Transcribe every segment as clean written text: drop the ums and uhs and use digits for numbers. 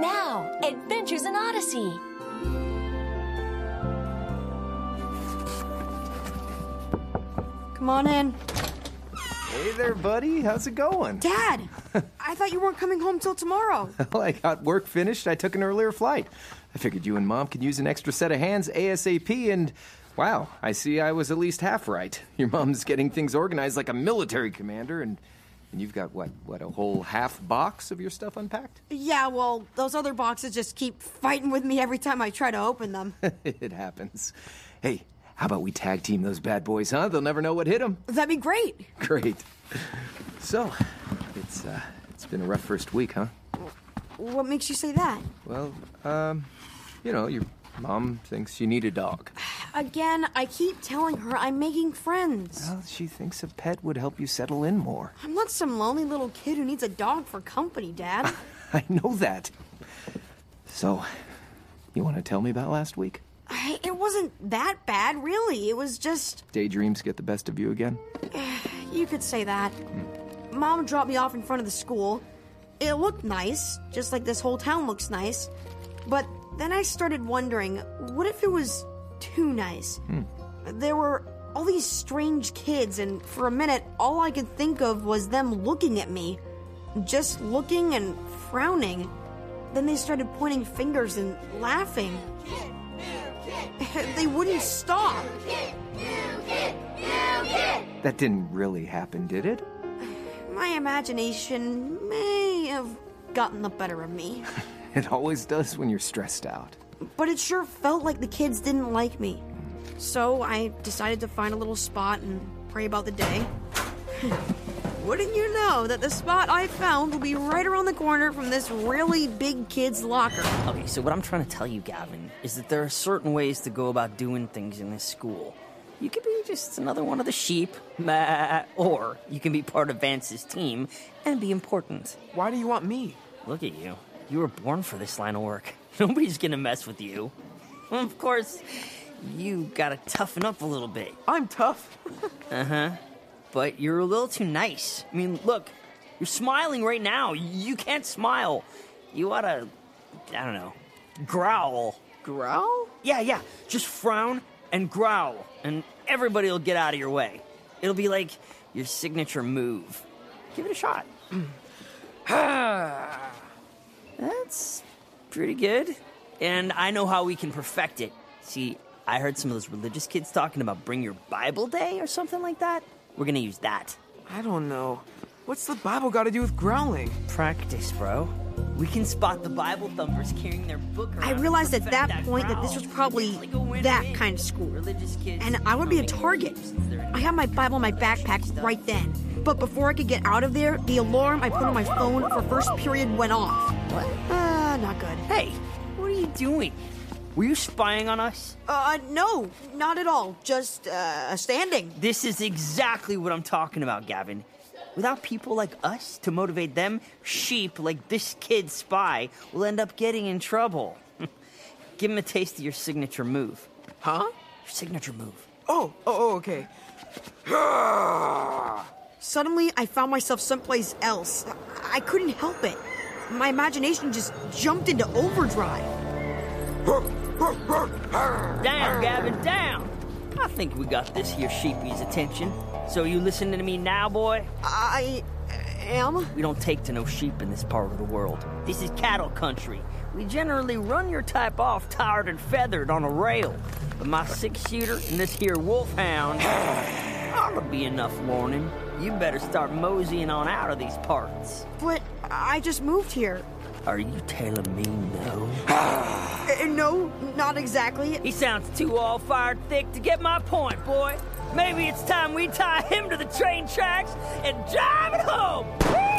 Now, Adventures in Odyssey. Come on in. Hey there, buddy. How's it going? Dad! I thought you weren't coming home till tomorrow. Well, I got work finished. I took an earlier flight. I figured you and Mom could use an extra set of hands ASAP, and wow, I see I was at least half right. Your mom's getting things organized like a military commander, and you've got, what, a whole half box of your stuff unpacked? Yeah, well, those other boxes just keep fighting with me every time I try to open them. It happens. Hey, how about we tag team those bad boys, huh? They'll never know what hit them. That'd be great. Great. So, it's been a rough first week, huh? What makes you say that? Well, your mom thinks you need a dog. Again, I keep telling her I'm making friends. Well, she thinks a pet would help you settle in more. I'm not some lonely little kid who needs a dog for company, Dad. I know that. So, you want to tell me about last week? It wasn't that bad, really. It was just... Daydreams get the best of you again? You could say that. Mom dropped me off in front of the school. It looked nice, just like this whole town looks nice. But then I started wondering, what if it was too nice? There were all these strange kids, and for a minute, all I could think of was them looking at me. Just looking and frowning. Then they started pointing fingers and laughing. They wouldn't stop. That didn't really happen, did it? My imagination may have gotten the better of me. It always does when you're stressed out. But it sure felt like the kids didn't like me. So I decided to find a little spot and pray about the day. Wouldn't you know that the spot I found will be right around the corner from this really big kid's locker. Okay, so what I'm trying to tell you, Gavin, is that there are certain ways to go about doing things in this school. You could be just another one of the sheep, or you can be part of Vance's team and be important. Why do you want me? Look at you. You were born for this line of work. Nobody's gonna mess with you. Well, of course, you gotta toughen up a little bit. I'm tough. But you're a little too nice. I mean, look, you're smiling right now. You can't smile. You oughta, I don't know, growl. Growl? Yeah, just frown and growl, and everybody will get out of your way. It'll be like your signature move. Give it a shot. That's pretty good. And I know how we can perfect it. See, I heard some of those religious kids talking about bring your Bible day or something like that. We're gonna use that. I don't know. What's the Bible got to do with growling? Practice, bro. We can spot the Bible thumpers carrying their book around. I realized and at that perfect point that growl. this was probably It's like a win-win. that kind of school. Religious kids And I would be a make target. since they're I had my Bible in my backpack right then. But before I could get out of there, the alarm I put on my phone for first period went off. What? Not good. Hey, what are you doing? Were you spying on us? No, not at all. Just, standing. This is exactly what I'm talking about, Gavin. Without people like us to motivate them, sheep like this kid spy will end up getting in trouble. Give him a taste of your signature move. Huh? Your signature move. Oh, okay. Suddenly, I found myself someplace else. I couldn't help it. My imagination just jumped into overdrive. Down, Gavin, down! I think we got this here sheepy's attention. So you listening to me now, boy? I am? We don't take to no sheep in this part of the world. This is cattle country. We generally run your type off tarred and feathered on a rail. But my six-shooter and this here wolfhound ought to be enough warning. You better start moseying on out of these parts. But I just moved here. Are you telling me no? No, not exactly. He sounds too all-fired thick to get my point, boy. Maybe it's time we tie him to the train tracks and drive it home!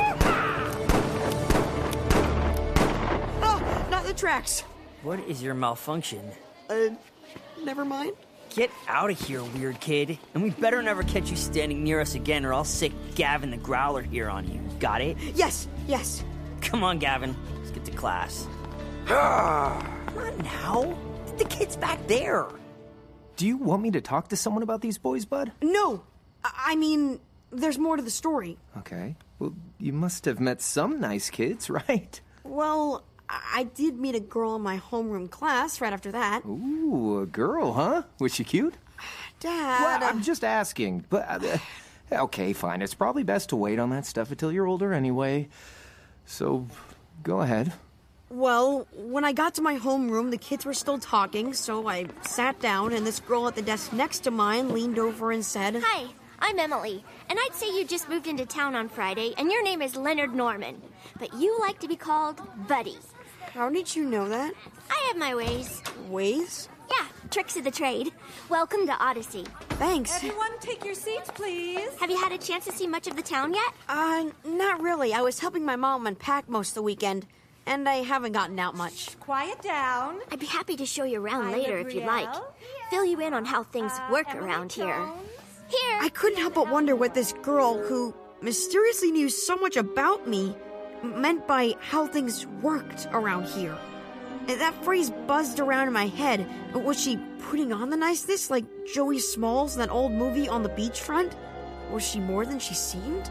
Oh, not the tracks. What is your malfunction? Never mind. Get out of here, weird kid. And we better never catch you standing near us again or I'll sick Gavin the Growler here on you. Got it? Yes. Come on, Gavin. Let's get to class. Come on now. The kid's back there. Do you want me to talk to someone about these boys, bud? No. I mean, there's more to the story. Okay. Well, you must have met some nice kids, right? Well, I did meet a girl in my homeroom class right after that. Ooh, a girl, huh? Was she cute? Dad... Well, I'm just asking. But okay, fine. It's probably best to wait on that stuff until you're older anyway. So, go ahead. Well, when I got to my homeroom, the kids were still talking, so I sat down, and this girl at the desk next to mine leaned over and said... Hi, I'm Emily, and I'd say you just moved into town on Friday, and your name is Leonard Norman, but you like to be called Buddy. How did you know that? I have my ways. Ways? Yeah, tricks of the trade. Welcome to Odyssey. Thanks. Everyone, take your seats, please. Have you had a chance to see much of the town yet? Not really. I was helping my mom unpack most of the weekend, and I haven't gotten out much. Quiet down. I'd be happy to show you around I'm later if you'd like. Gabrielle. Fill you in on how things work Emily around here. Jones. Here. I couldn't help but wonder what this girl, who mysteriously knew so much about me, meant by how things worked around here. And that phrase buzzed around in my head. Was she putting on the niceness like Joey Smalls in that old movie On the Beachfront? Was she more than she seemed?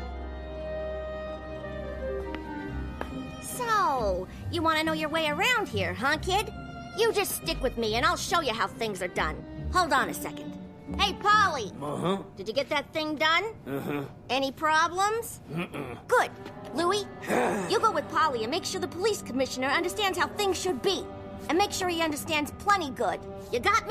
So, you want to know your way around here, huh, kid? You just stick with me and I'll show you how things are done. Hold on a second. Hey, Polly. Uh-huh. Did you get that thing done? Uh-huh. Any problems? Good. Louie, you go with Polly and make sure the police commissioner understands how things should be. And make sure he understands plenty good. You got me?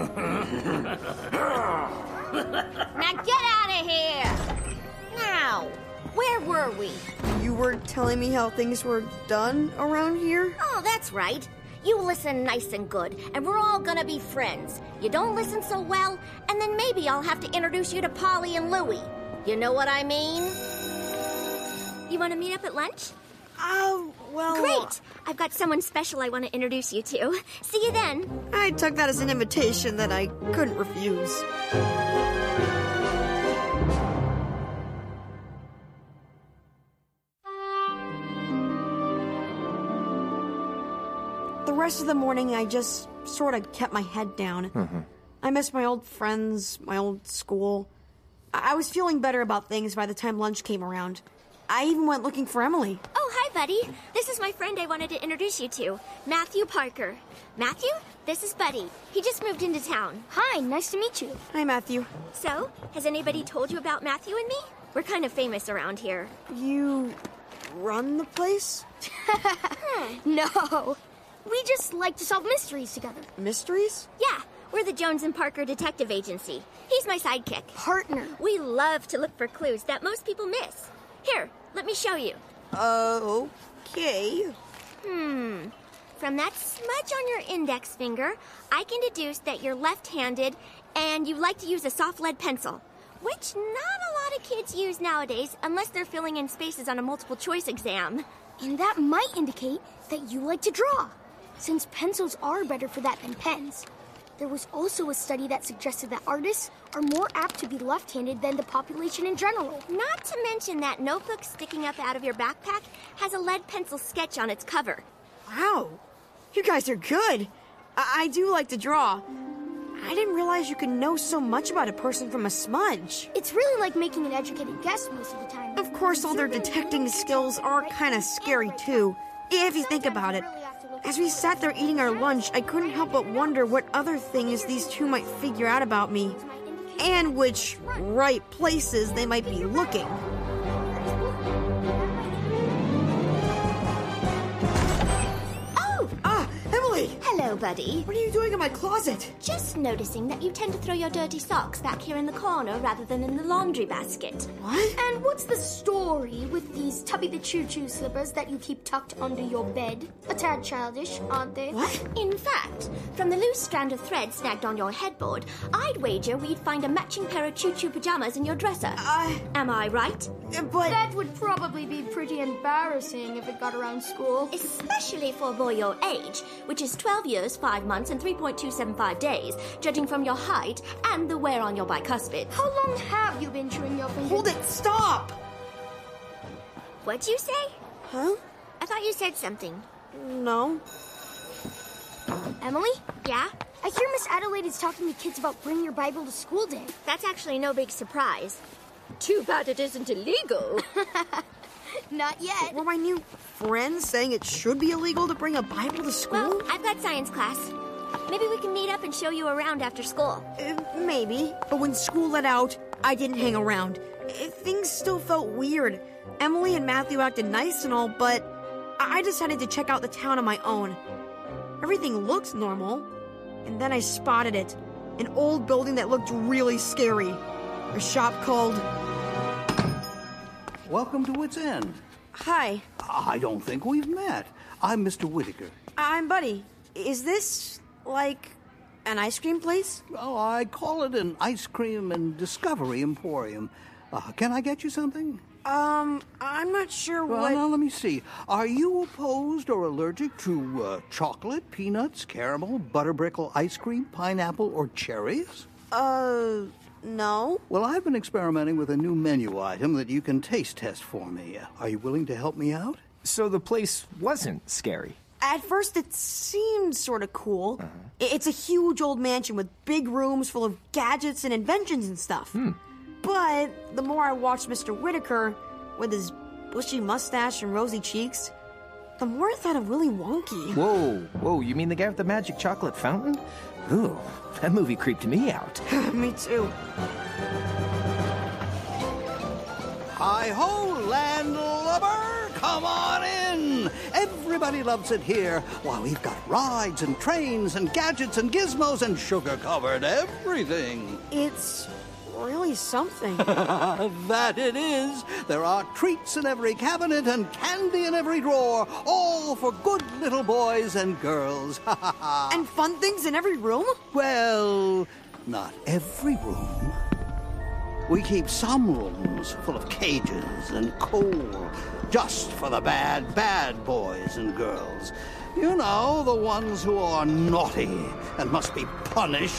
Now get out of here! Now, where were we? You were telling me how things were done around here? Oh, that's right. You listen nice and good, and we're all gonna be friends. You don't listen so well, and then maybe I'll have to introduce you to Polly and Louie. You know what I mean? You want to meet up at lunch? Oh, well... Great! I've got someone special I want to introduce you to. See you then. I took that as an invitation that I couldn't refuse. The rest of the morning, I just sort of kept my head down. I missed my old friends, my old school. I was feeling better about things by the time lunch came around. I even went looking for Emily. Oh, hi, buddy. This is my friend I wanted to introduce you to, Matthew Parker. Matthew, this is Buddy. He just moved into town. Hi, nice to meet you. Hi, Matthew. So, has anybody told you about Matthew and me? We're kind of famous around here. You run the place? No, we just like to solve mysteries together. Mysteries? Yeah, we're the Jones and Parker Detective Agency. He's my sidekick. Partner. We love to look for clues that most people miss. Here, let me show you. Okay. From that smudge on your index finger, I can deduce that you're left-handed and you like to use a soft lead pencil, which not a lot of kids use nowadays unless they're filling in spaces on a multiple-choice exam. And that might indicate that you like to draw, since pencils are better for that than pens. There was also a study that suggested that artists are more apt to be left-handed than the population in general. Not to mention that notebook sticking up out of your backpack has a lead pencil sketch on its cover. Wow. You guys are good. I do like to draw. I didn't realize you could know so much about a person from a smudge. It's really like making an educated guess most of the time. Of course, all their detecting skills are kind of scary, too, if you think about it. As we sat there eating our lunch, I couldn't help but wonder what other things these two might figure out about me, and which right places they might be looking. Oh! Emily! Hello, buddy. What are you doing in my closet? Just noticing that you tend to throw your dirty socks back here in the corner rather than in the laundry basket. What? And what's the story with these Tubby the Choo-Choo slippers that you keep tucked under your bed? A tad childish, aren't they? What? In fact, from the loose strand of thread snagged on your headboard, I'd wager we'd find a matching pair of choo-choo pajamas in your dresser. Am I right? But... That would probably be pretty embarrassing if it got around school. Especially for a boy your age, which is 12 years, 5 months, and 3.275 days, judging from your height and the wear on your bicuspid. How long have you been chewing your fingers? Hold it! Stop! What'd you say? Huh? I thought you said something. No. Emily? Yeah? I hear Miss Adelaide is talking to kids about bring your Bible to school day. That's actually no big surprise. Too bad it isn't illegal. Not yet. Were my new friends saying it should be illegal to bring a Bible to school? Well, I've got science class. Maybe we can meet up and show you around after school. Maybe, but when school let out, I didn't hang around. Things still felt weird. Emily and Matthew acted nice and all, but I decided to check out the town on my own. Everything looked normal, and then I spotted it. An old building that looked really scary. A shop called... Welcome to Wits End. Hi, I don't think we've met. I'm Mr. Whitaker. I'm Buddy. Is this, like, an ice cream place? Oh, I call it an ice cream and discovery emporium. Can I get you something? I'm not sure Well, what... now let me see. Are you opposed or allergic to chocolate, peanuts, caramel, butterbrickle ice cream, pineapple, or cherries? No. Well, I've been experimenting with a new menu item that you can taste test for me. Are you willing to help me out? So the place wasn't scary. At first, it seemed sort of cool. It's a huge old mansion with big rooms full of gadgets and inventions and stuff. But the more I watched Mr. Whitaker, with his bushy mustache and rosy cheeks, the more I thought of Willy Wonky. Whoa, you mean the guy with the magic chocolate fountain? Ooh, that movie creeped me out. Me too. Hi-ho, landlubber! Come on in! Everybody loves it here. Why, we've got rides and trains and gadgets and gizmos and sugar-covered everything. It's really something. That it is. There are treats in every cabinet and candy in every drawer, all for good little boys and girls. And fun things in every room? Well, not every room. We keep some rooms full of cages and coal, just for the bad boys and girls. You know, the ones who are naughty and must be punished.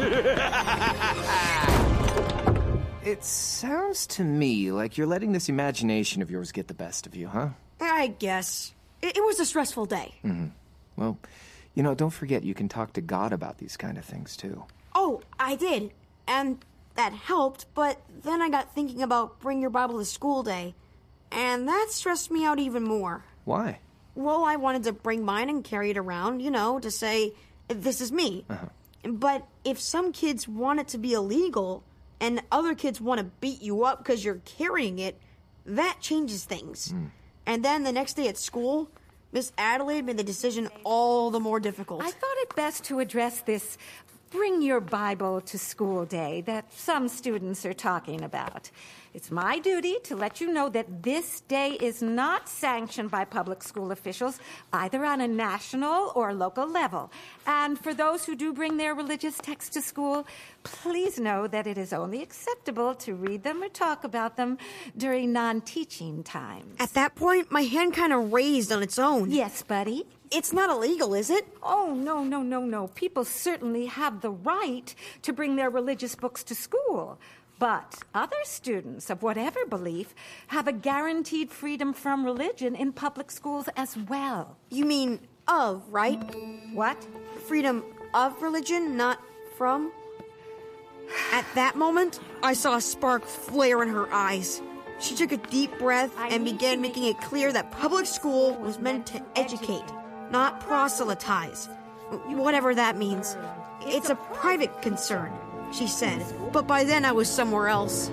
It sounds to me like you're letting this imagination of yours get the best of you, huh? I guess. It was a stressful day. Well, don't forget you can talk to God about these kind of things, too. Oh, I did. And that helped, but then I got thinking about Bring Your Bible to School Day, and that stressed me out even more. Why? Well, I wanted to bring mine and carry it around, to say, this is me. But if some kids want it to be illegal, and other kids want to beat you up because you're carrying it, that changes things. And then the next day at school, Miss Adelaide made the decision all the more difficult. I thought it best to address this Bring Your Bible to School Day that some students are talking about. It's my duty to let you know that this day is not sanctioned by public school officials, either on a national or local level. And for those who do bring their religious texts to school, please know that it is only acceptable to read them or talk about them during non-teaching times. At that point, my hand kind of raised on its own. Yes, buddy? It's not illegal, is it? Oh, no. People certainly have the right to bring their religious books to school. But other students of whatever belief have a guaranteed freedom from religion in public schools as well. You mean of, right? What? Freedom of religion, not from? At that moment, I saw a spark flare in her eyes. She took a deep breath and began making it clear that public school was meant to educate, not proselytize. Whatever that means. It's a private concern, she said. But by then I was somewhere else.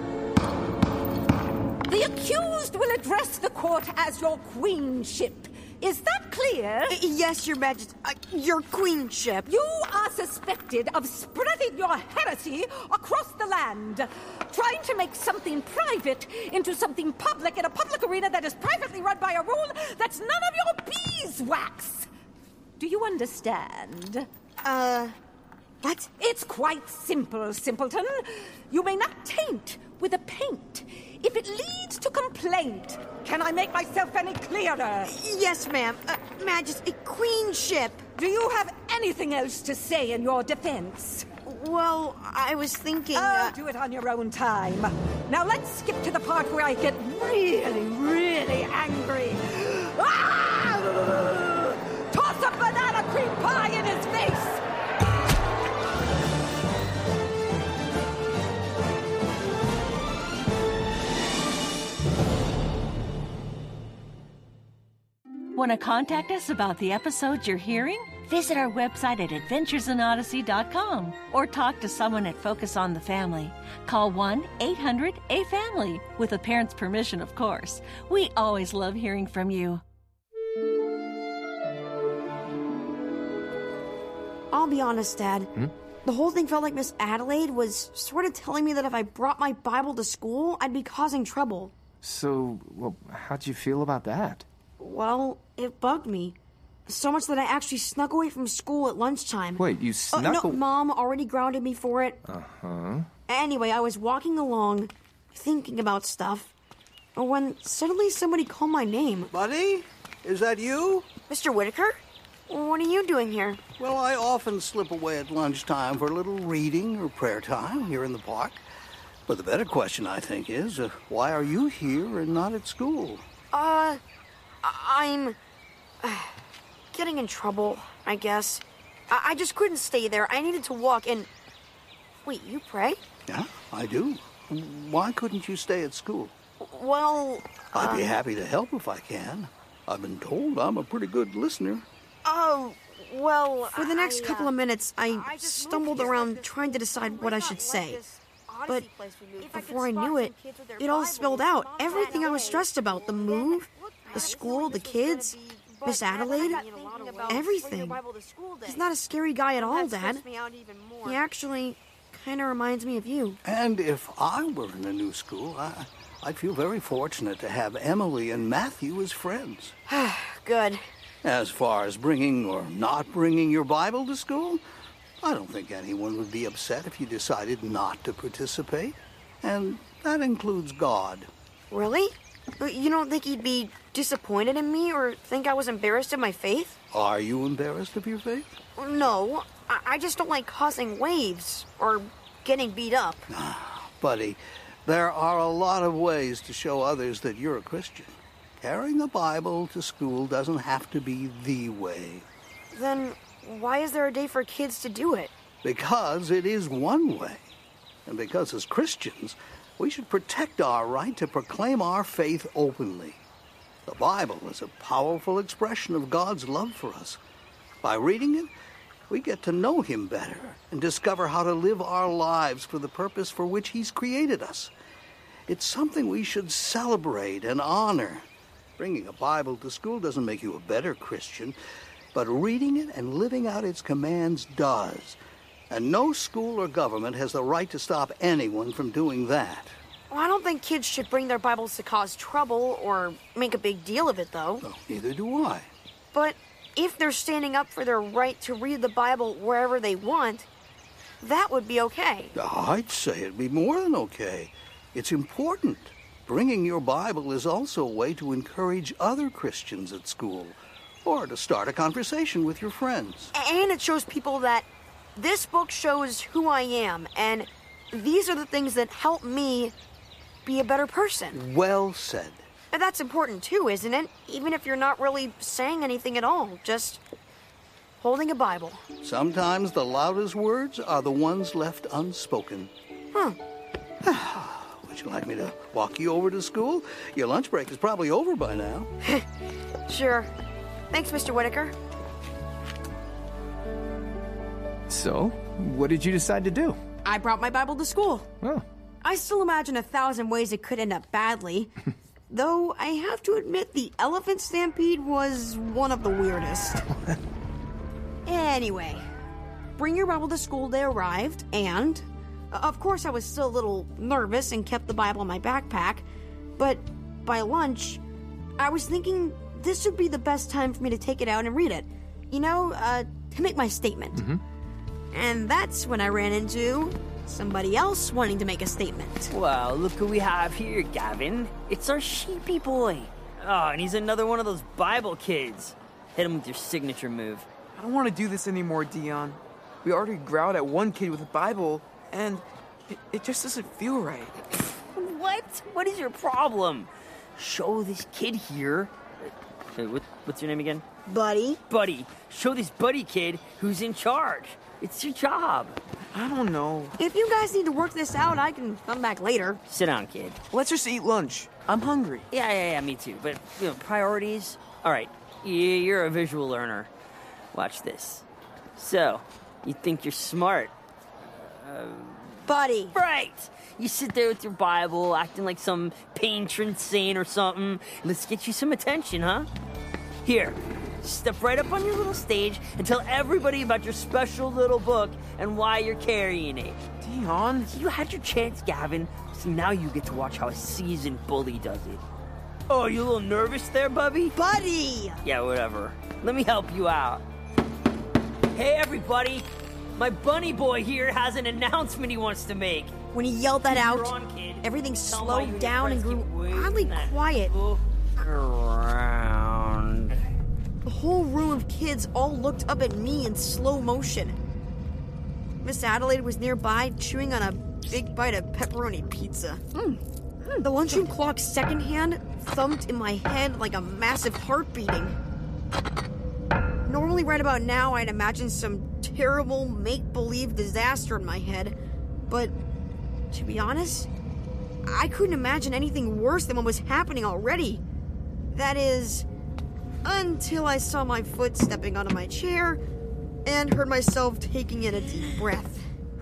The accused will address the court as your queenship. Is that clear? Yes, Your Majesty. Your queenship. You are suspected of spreading your heresy across the land, trying to make something private into something public in a public arena that is privately run by a rule that's none of your beeswax. Do you understand? What? It's quite simple, simpleton. You may not taint with a paint if it leads to complaint. Can I make myself any clearer? Yes, ma'am. Majesty, queenship. Do you have anything else to say in your defense? Well, I was thinking... Do it on your own time. Now let's skip to the part where I get really, really angry. Ah! Toss a banana cream pie in his face! Want to contact us about the episodes you're hearing? Visit our website at adventuresinodyssey.com or talk to someone at Focus on the Family. Call 1-800-A-FAMILY, with a parent's permission, of course. We always love hearing from you. I'll be honest, Dad. The whole thing felt like Miss Adelaide was sort of telling me that if I brought my Bible to school, I'd be causing trouble. So, well, how'd you feel about that? Well, it bugged me. So much that I actually snuck away from school at lunchtime. Wait, you snuck No, Mom already grounded me for it. Uh-huh. Anyway, I was walking along, thinking about stuff, when suddenly somebody called my name. Buddy, is that you? Mr. Whitaker? What are you doing here? Well, I often slip away at lunchtime for a little reading or prayer time here in the park. But the better question, I think, is why are you here and not at school? I'm getting in trouble, I guess. I just couldn't stay there. I needed to walk and... Wait, you pray? Yeah, I do. Why couldn't you stay at school? Well... I'd be happy to help if I can. I've been told I'm a pretty good listener. Oh, well... For the next couple of minutes, I stumbled around trying to decide what I should say. But before I knew it, it all spilled out. Everything I was stressed about. The move, the school, the kids, Miss Adelaide, everything. He's not a scary guy at all, Dad. He actually kind of reminds me of you. And if I were in a new school, I'd feel very fortunate to have Emily and Matthew as friends. Good. As far as bringing or not bringing your Bible to school, I don't think anyone would be upset if you decided not to participate. And that includes God. Really? You don't think he'd be disappointed in me or think I was embarrassed of my faith? Are you embarrassed of your faith? No, I just don't like causing waves or getting beat up. Buddy, there are a lot of ways to show others that you're a Christian. Carrying a Bible to school doesn't have to be the way. Then why is there a day for kids to do it? Because it is one way. And because as Christians, we should protect our right to proclaim our faith openly. The Bible is a powerful expression of God's love for us. By reading it, we get to know Him better and discover how to live our lives for the purpose for which He's created us. It's something we should celebrate and honor. Bringing a Bible to school doesn't make you a better Christian, but reading it and living out its commands does. And no school or government has the right to stop anyone from doing that. Well, I don't think kids should bring their Bibles to cause trouble or make a big deal of it, though. No, neither do I. But if they're standing up for their right to read the Bible wherever they want, that would be okay. I'd say it'd be more than okay. It's important. Bringing your Bible is also a way to encourage other Christians at school, or to start a conversation with your friends. And it shows people that this book shows who I am, and these are the things that help me be a better person. Well said. And that's important too, isn't it? Even if you're not really saying anything at all, just holding a Bible. Sometimes the loudest words are the ones left unspoken. Would you like me to walk you over to school? Your lunch break is probably over by now. Sure. Thanks, Mr. Whitaker. So, what did you decide to do? I brought my Bible to school. Oh. I still imagine 1,000 ways it could end up badly. Though I have to admit the elephant stampede was one of the weirdest. Anyway, Bring Your Bible to School Day arrived, and of course I was still a little nervous and kept the Bible in my backpack, but by lunch, I was thinking this would be the best time for me to take it out and read it. You know, to make my statement. Mm-hmm. And that's when I ran into somebody else wanting to make a statement. Well, look who we have here, Gavin. It's our sheepy boy. Oh, and he's another one of those Bible kids. Hit him with your signature move. I don't want to do this anymore, Dion. We already growled at one kid with a Bible, and it just doesn't feel right. What? What is your problem? Show this kid here. Hey, what's your name again? Buddy. Buddy. Show this buddy kid who's in charge. It's your job. I don't know. If you guys need to work this out, I can come back later. Sit down, kid. Let's just eat lunch. I'm hungry. Yeah, me too. But, priorities. All right, You're a visual learner. Watch this. So, you think you're smart? Buddy. Right! You sit there with your Bible, acting like some patron saint or something. Let's get you some attention, huh? Here, step right up on your little stage and tell everybody about your special little book and why you're carrying it. Dion? You had your chance, Gavin. So now you get to watch how a seasoned bully does it. Oh, you a little nervous there, Bubby? Buddy! Yeah, whatever. Let me help you out. Hey, everybody! My bunny boy here has an announcement he wants to make. When he yelled that out, on, kid. everything Tell my slowed down and grew waiting oddly that quiet. book around. The whole room of kids all looked up at me in slow motion. Miss Adelaide was nearby, chewing on a big bite of pepperoni pizza. The lunchroom clock's second hand thumped in my head like a massive heart beating. Normally right about now I'd imagine some terrible make-believe disaster in my head, but to be honest, I couldn't imagine anything worse than what was happening already. That is, until I saw my foot stepping onto my chair and heard myself taking in a deep breath.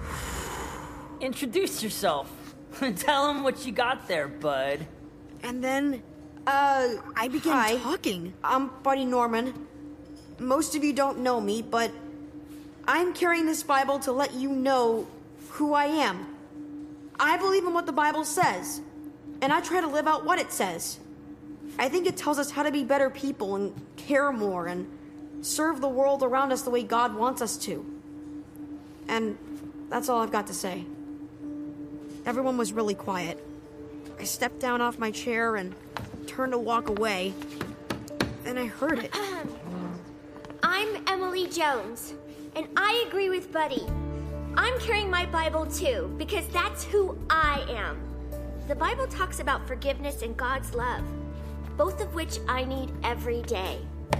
Introduce yourself. Tell him what you got there, bud. And then, I began talking. I'm Buddy Norman. Most of you don't know me, but I'm carrying this Bible to let you know who I am. I believe in what the Bible says, and I try to live out what it says. I think it tells us how to be better people and care more and serve the world around us the way God wants us to. And that's all I've got to say. Everyone was really quiet. I stepped down off my chair and turned to walk away. Then I heard it. I'm Emily Jones, and I agree with Buddy. I'm carrying my Bible too, because that's who I am. The Bible talks about forgiveness and God's love, both of which I need every day.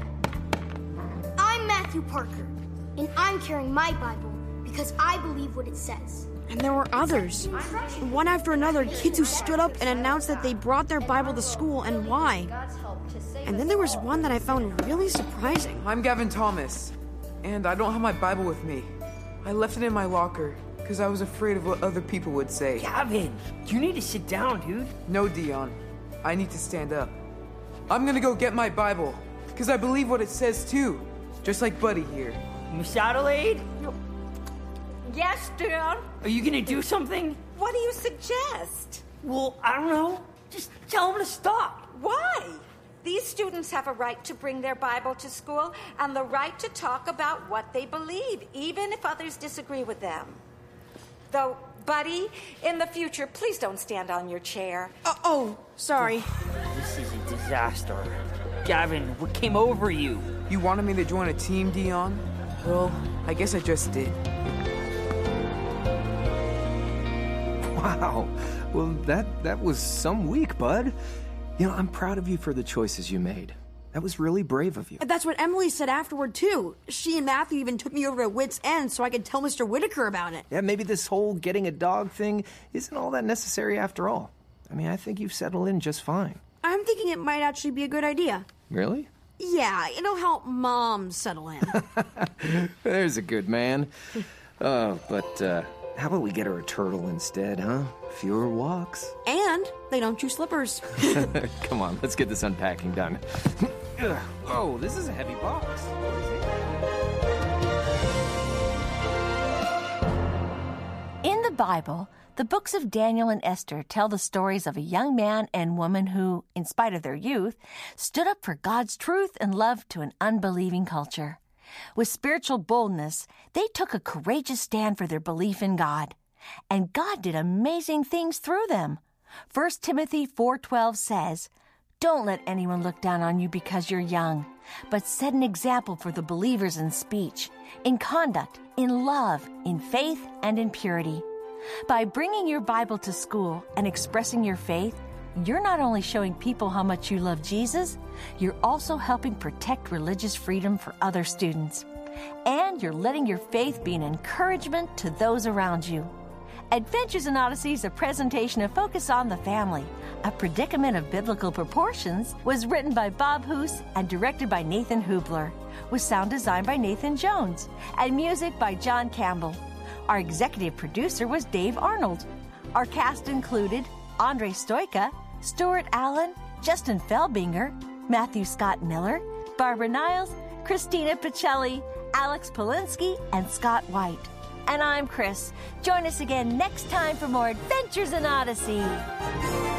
I'm Matthew Parker, and I'm carrying my Bible because I believe what it says. And there were others. One after another, kids who stood up and announced that they brought their Bible to school and why. And then there was one that I found really surprising. I'm Gavin Thomas, and I don't have my Bible with me. I left it in my locker because I was afraid of what other people would say. Gavin, you need to sit down, dude. No, Dion. I need to stand up. I'm gonna go get my Bible because I believe what it says too, just like Buddy here. Miss Adelaide? Yes, Dion? Are you gonna do something? What do you suggest? Well, I don't know. Just tell him to stop. Why? These students have a right to bring their Bible to school and the right to talk about what they believe, even if others disagree with them. Though, Buddy, in the future, please don't stand on your chair. Sorry. This is a disaster. Gavin, what came over you? You wanted me to join a team, Dion? Well, I guess I just did. Wow. Well, that was some week, bud. You know, I'm proud of you for the choices you made. That was really brave of you. That's what Emily said afterward, too. She and Matthew even took me over to Wits End so I could tell Mr. Whitaker about it. Yeah, maybe this whole getting a dog thing isn't all that necessary after all. I mean, I think you've settled in just fine. I'm thinking it might actually be a good idea. Really? Yeah, it'll help Mom settle in. There's a good man. But how about we get her a turtle instead, huh? Fewer walks. And they don't chew slippers. Come on, let's get this unpacking done. Oh, this is a heavy box. In the Bible, the books of Daniel and Esther tell the stories of a young man and woman who, in spite of their youth, stood up for God's truth and love to an unbelieving culture. With spiritual boldness, they took a courageous stand for their belief in God. And God did amazing things through them. 1 Timothy 4:12 says, "Don't let anyone look down on you because you're young, but set an example for the believers in speech, in conduct, in love, in faith, and in purity." By bringing your Bible to school and expressing your faith, you're not only showing people how much you love Jesus, you're also helping protect religious freedom for other students. And you're letting your faith be an encouragement to those around you. Adventures in Odyssey is a presentation of Focus on the Family. A Predicament of Biblical Proportions was written by Bob Hoose and directed by Nathan Hubler, with sound design by Nathan Jones and music by John Campbell. Our executive producer was Dave Arnold. Our cast included Andre Stoika, Stuart Allen, Justin Felbinger, Matthew Scott Miller, Barbara Niles, Christina Pacelli, Alex Polinsky, and Scott White. And I'm Chris. Join us again next time for more Adventures in Odyssey.